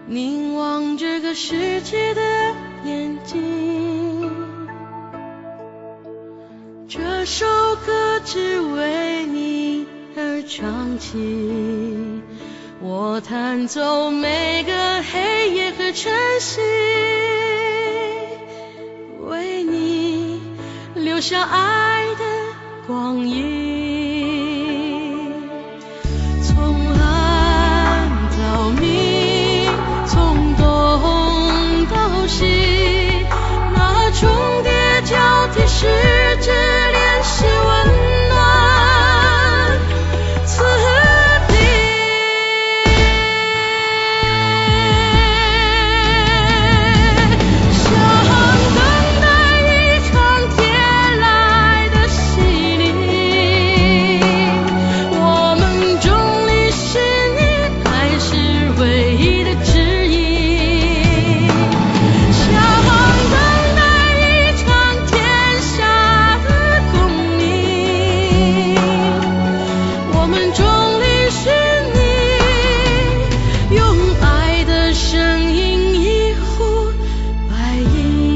凝望这个世界的眼睛。这首歌只为你而唱起，我弹奏每个黑夜和晨曦，为你留下爱的光阴。从暗到明，从东到西，那重叠交替时指联系温暖此地。像等待一场天来的洗礼，我们中离是你还是唯一的指引。像等待一场天下的共鸣，我们中离是你用爱的声音一呼百应。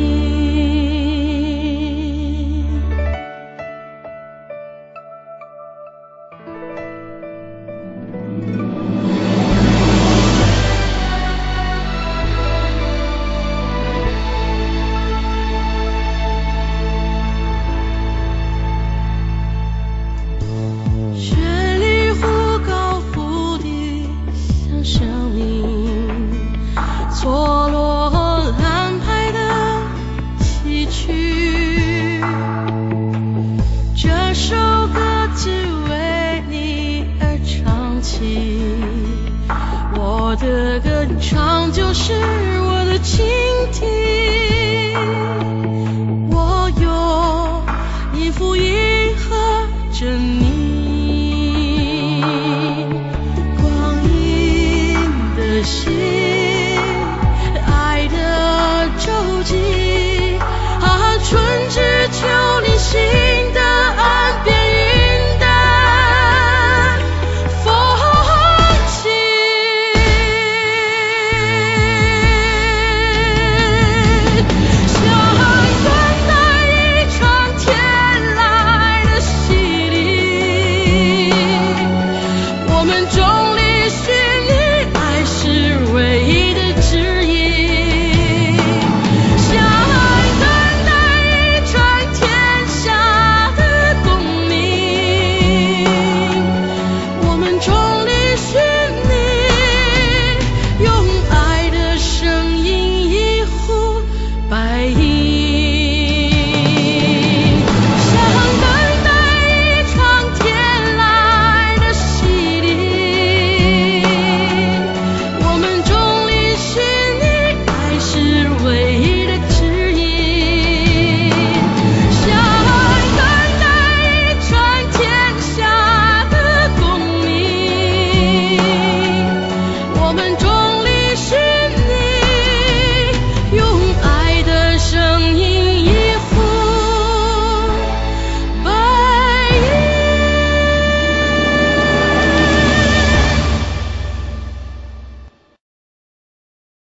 绚丽忽高忽低，像生命错落安排的崎岖。这首歌只为你而唱起，我的歌唱就是